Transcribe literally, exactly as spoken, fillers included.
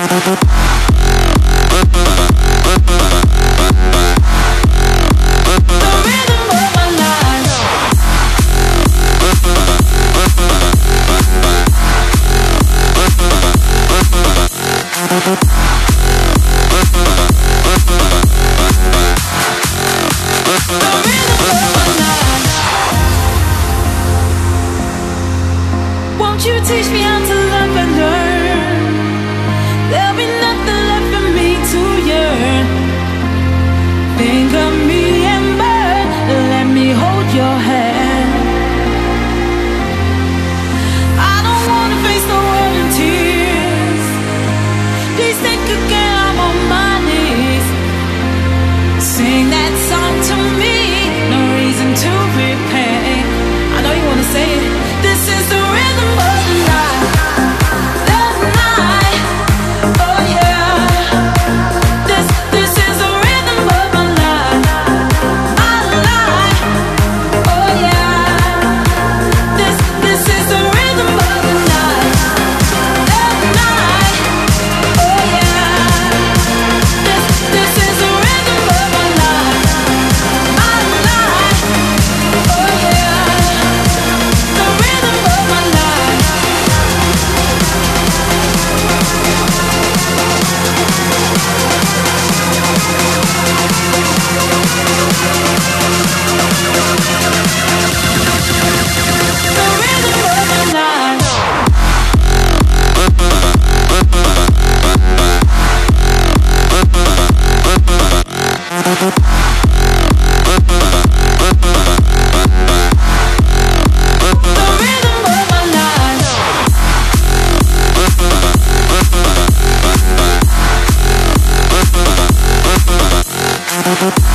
Won't you teach me how to love and learn? There'll be nothing left for me to yearn. Think of me and burn, let me hold your hand. I don't wanna face the world in tears. Please think again, I'm on my knees. Sing that song to me, no reason to repay. I know you wanna say it. This is the rhythm of the night, the night. Oh yeah. This, this is the rhythm of my life, my life. Oh yeah. This, this is the rhythm of the night, the night. Oh yeah. This, this is the rhythm of my life, my life. Oh yeah. The rhythm of my life. The rhythm of my life. The rhythm of my life.